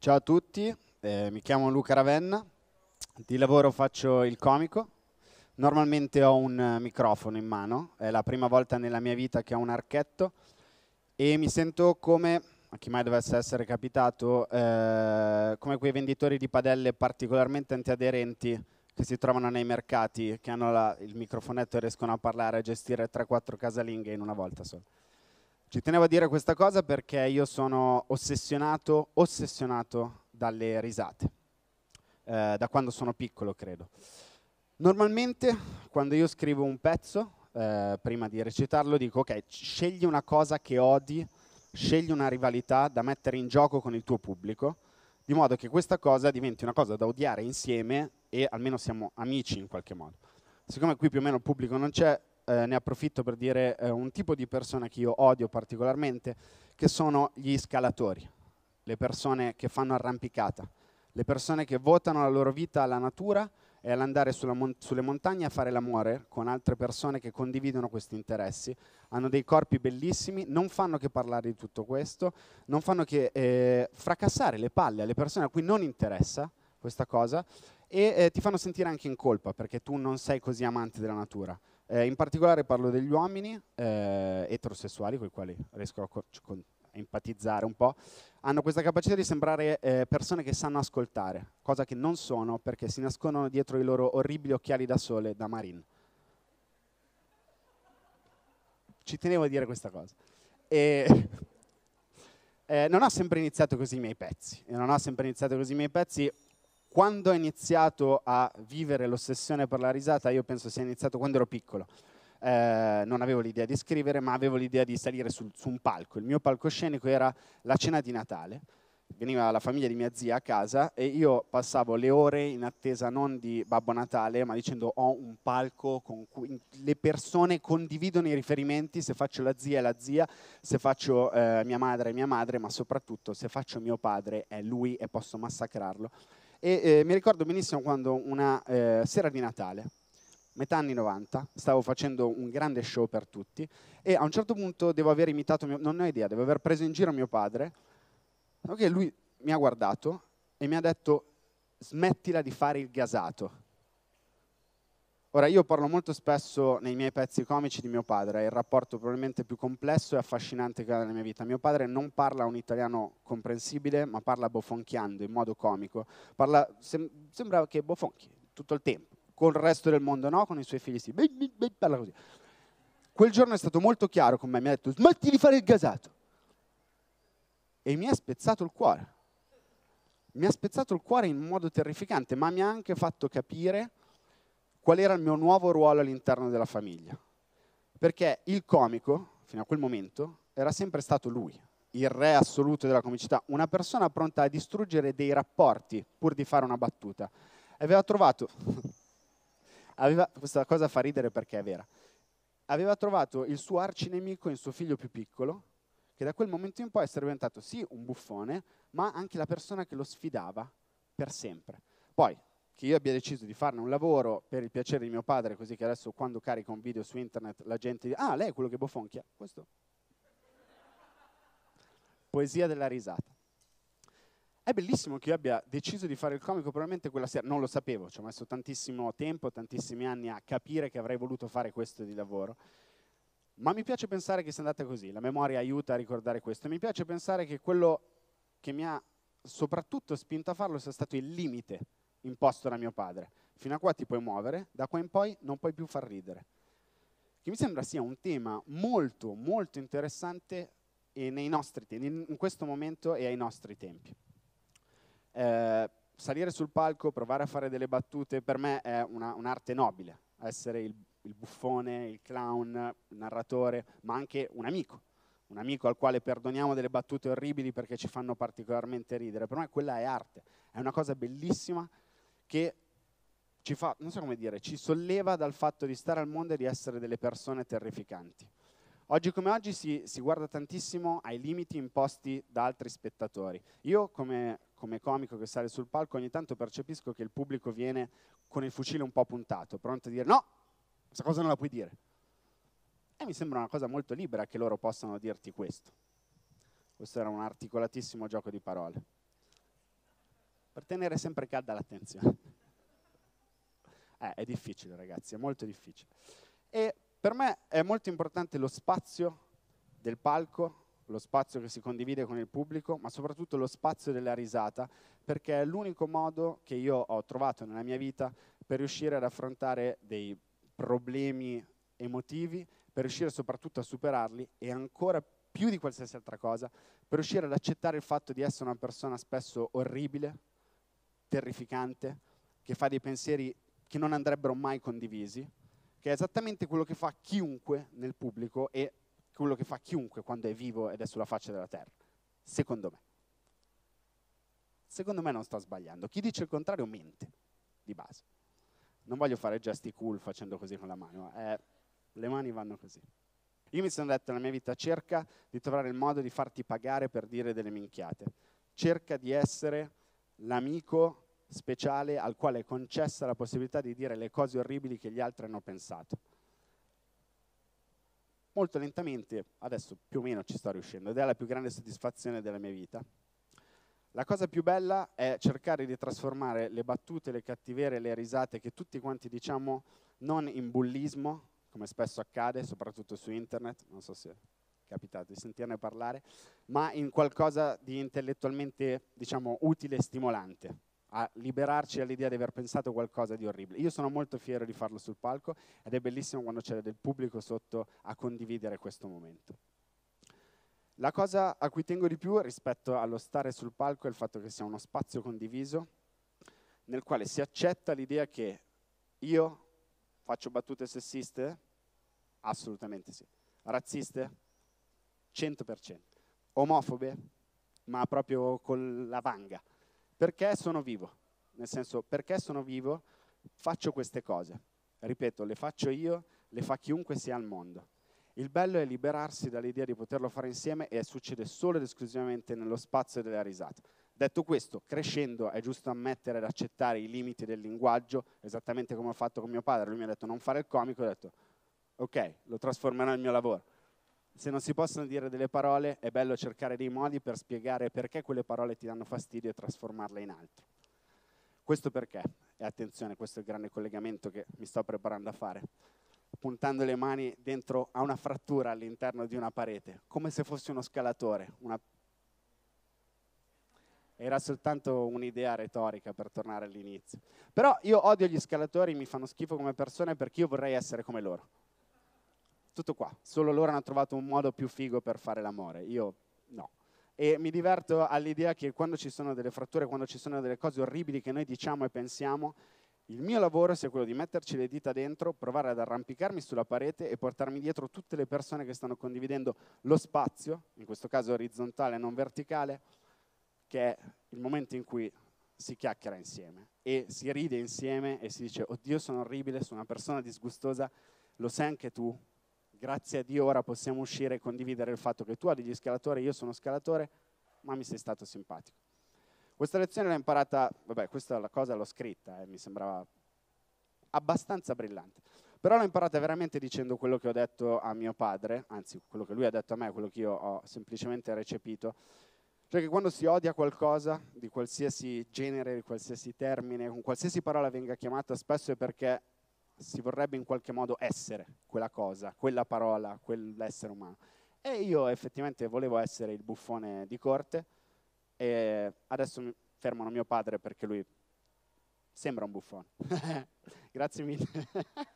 Ciao a tutti, mi chiamo Luca Ravenna, di lavoro faccio il comico. Normalmente ho un microfono in mano, è la prima volta nella mia vita che ho un archetto e mi sento come, a chi mai dovesse essere capitato, come quei venditori di padelle particolarmente antiaderenti che si trovano nei mercati, che hanno il microfonetto e riescono a parlare, a gestire 3-4 casalinghe in una volta sola. Ci tenevo a dire questa cosa perché io sono ossessionato dalle risate, da quando sono piccolo credo. Normalmente quando io scrivo un pezzo, prima di recitarlo dico ok, scegli una cosa che odi, scegli una rivalità da mettere in gioco con il tuo pubblico, di modo che questa cosa diventi una cosa da odiare insieme e almeno siamo amici in qualche modo. Siccome qui più o meno il pubblico non c'è, ne approfitto per dire un tipo di persona che io odio particolarmente, che sono gli scalatori, le persone che fanno arrampicata, le persone che votano la loro vita alla natura e all'andare sulle montagne a fare l'amore con altre persone che condividono questi interessi, hanno dei corpi bellissimi, non fanno che parlare di tutto questo, non fanno che fracassare le palle alle persone a cui non interessa questa cosa e ti fanno sentire anche in colpa perché tu non sei così amante della natura. In particolare parlo degli uomini eterosessuali, con i quali riesco a empatizzare un po', hanno questa capacità di sembrare persone che sanno ascoltare, cosa che non sono perché si nascondono dietro i loro orribili occhiali da sole da Marin. Ci tenevo a dire questa cosa. E non ho sempre iniziato così i miei pezzi. Quando ho iniziato a vivere l'ossessione per la risata, io penso sia iniziato quando ero piccolo. Non avevo l'idea di scrivere, ma avevo l'idea di salire su un palco. Il mio palcoscenico era la cena di Natale. Veniva la famiglia di mia zia a casa e io passavo le ore in attesa non di Babbo Natale, ma dicendo ho un palco con cui le persone condividono i riferimenti, se faccio la zia è la zia, se faccio mia madre è mia madre, ma soprattutto se faccio mio padre è lui e posso massacrarlo. E mi ricordo benissimo quando una sera di Natale, metà anni 90, stavo facendo un grande show per tutti e a un certo punto devo aver imitato, non ho idea, devo aver preso in giro mio padre, che lui mi ha guardato e mi ha detto smettila di fare il gasato. Ora, io parlo molto spesso nei miei pezzi comici di mio padre, è il rapporto probabilmente più complesso e affascinante che ho nella mia vita. Mio padre non parla un italiano comprensibile, ma parla bofonchiando in modo comico. Sembra che bofonchi tutto il tempo. Con il resto del mondo no, con i suoi figli sì. Parla così. Quel giorno è stato molto chiaro con me, mi ha detto smetti di fare il gasato. E mi ha spezzato il cuore. Mi ha spezzato il cuore in modo terrificante, ma mi ha anche fatto capire qual era il mio nuovo ruolo all'interno della famiglia. Perché il comico, fino a quel momento, era sempre stato lui, il re assoluto della comicità, una persona pronta a distruggere dei rapporti pur di fare una battuta. Aveva trovato, questa cosa fa ridere perché è vera, aveva trovato il suo arcinemico in suo figlio più piccolo, che da quel momento in poi è diventato sì un buffone, ma anche la persona che lo sfidava per sempre. Poi, che io abbia deciso di farne un lavoro per il piacere di mio padre, così che adesso quando carico un video su internet la gente dice ah, lei è quello che bofonchia? Questo. Poesia della risata. È bellissimo che io abbia deciso di fare il comico probabilmente quella sera, non lo sapevo, ci ho messo tantissimo tempo, tantissimi anni a capire che avrei voluto fare questo di lavoro, ma mi piace pensare che sia andata così, la memoria aiuta a ricordare questo, mi piace pensare che quello che mi ha soprattutto spinto a farlo sia stato il limite imposto da mio padre. Fino a qua ti puoi muovere, da qua in poi non puoi più far ridere. Che mi sembra sia un tema molto, molto interessante nei nostri tempi, in questo momento e ai nostri tempi. Salire sul palco, provare a fare delle battute, per me è un'arte nobile, essere il buffone, il clown, il narratore, ma anche un amico al quale perdoniamo delle battute orribili perché ci fanno particolarmente ridere. Per me quella è arte, è una cosa bellissima che ci fa, non so come dire, ci solleva dal fatto di stare al mondo e di essere delle persone terrificanti. Oggi come oggi si guarda tantissimo ai limiti imposti da altri spettatori. Io come comico che sale sul palco ogni tanto percepisco che il pubblico viene con il fucile un po' puntato, pronto a dire no, questa cosa non la puoi dire. E mi sembra una cosa molto libera che loro possano dirti questo. Questo era un articolatissimo gioco di parole. per tenere sempre calda l'attenzione. È difficile, ragazzi, è molto difficile. E per me è molto importante lo spazio del palco, lo spazio che si condivide con il pubblico, ma soprattutto lo spazio della risata, perché è l'unico modo che io ho trovato nella mia vita per riuscire ad affrontare dei problemi emotivi, per riuscire soprattutto a superarli e ancora più di qualsiasi altra cosa, per riuscire ad accettare il fatto di essere una persona spesso orribile, terrificante, che fa dei pensieri che non andrebbero mai condivisi, che è esattamente quello che fa chiunque nel pubblico e quello che fa chiunque quando è vivo ed è sulla faccia della terra, secondo me. Secondo me non sto sbagliando. Chi dice il contrario mente, di base. Non voglio fare gesti cool facendo così con la mano, le mani vanno così. Io mi sono detto nella mia vita, cerca di trovare il modo di farti pagare per dire delle minchiate. Cerca di essere l'amico speciale al quale è concessa la possibilità di dire le cose orribili che gli altri hanno pensato. Molto lentamente, adesso più o meno ci sto riuscendo, ed è la più grande soddisfazione della mia vita. La cosa più bella è cercare di trasformare le battute, le cattiverie, le risate che tutti quanti diciamo non in bullismo, come spesso accade, soprattutto su internet, non so se è capitato di sentirne parlare, ma in qualcosa di intellettualmente, diciamo, utile e stimolante, a liberarci dall'idea di aver pensato qualcosa di orribile. Io sono molto fiero di farlo sul palco ed è bellissimo quando c'è del pubblico sotto a condividere questo momento. La cosa a cui tengo di più rispetto allo stare sul palco è il fatto che sia uno spazio condiviso nel quale si accetta l'idea che io faccio battute sessiste? Assolutamente sì. Razziste? 100%. Omofobe? Ma proprio con la vanga. Perché sono vivo? Nel senso, perché sono vivo, faccio queste cose. Ripeto, le faccio io, le fa chiunque sia al mondo. Il bello è liberarsi dall'idea di poterlo fare insieme e succede solo ed esclusivamente nello spazio della risata. Detto questo, crescendo è giusto ammettere ed accettare i limiti del linguaggio, esattamente come ho fatto con mio padre. Lui mi ha detto non fare il comico, ho detto ok, lo trasformerò nel mio lavoro. Se non si possono dire delle parole, è bello cercare dei modi per spiegare perché quelle parole ti danno fastidio e trasformarle in altro. Questo perché, e attenzione, questo è il grande collegamento che mi sto preparando a fare, puntando le mani dentro a una frattura all'interno di una parete, come se fossi uno scalatore. Era soltanto un'idea retorica per tornare all'inizio. Però io odio gli scalatori, mi fanno schifo come persone perché io vorrei essere come loro. Tutto qua, solo loro hanno trovato un modo più figo per fare l'amore, io no. E mi diverto all'idea che quando ci sono delle fratture, quando ci sono delle cose orribili che noi diciamo e pensiamo, il mio lavoro sia quello di metterci le dita dentro, provare ad arrampicarmi sulla parete e portarmi dietro tutte le persone che stanno condividendo lo spazio, in questo caso orizzontale, non verticale, che è il momento in cui si chiacchiera insieme e si ride insieme e si dice oddio sono orribile, sono una persona disgustosa, lo sai anche tu, grazie a Dio ora possiamo uscire e condividere il fatto che tu hai degli scalatori, io sono scalatore, ma mi sei stato simpatico. Questa lezione l'ho imparata, vabbè, questa la cosa l'ho scritta, mi sembrava abbastanza brillante, però l'ho imparata veramente dicendo quello che ho detto a mio padre, anzi quello che lui ha detto a me, quello che io ho semplicemente recepito, cioè che quando si odia qualcosa di qualsiasi genere, di qualsiasi termine, con qualsiasi parola venga chiamata, spesso è perché si vorrebbe in qualche modo essere quella cosa, quella parola, quell'essere umano. E io effettivamente volevo essere il buffone di corte e adesso mi fermano mio padre perché lui sembra un buffone. Grazie mille.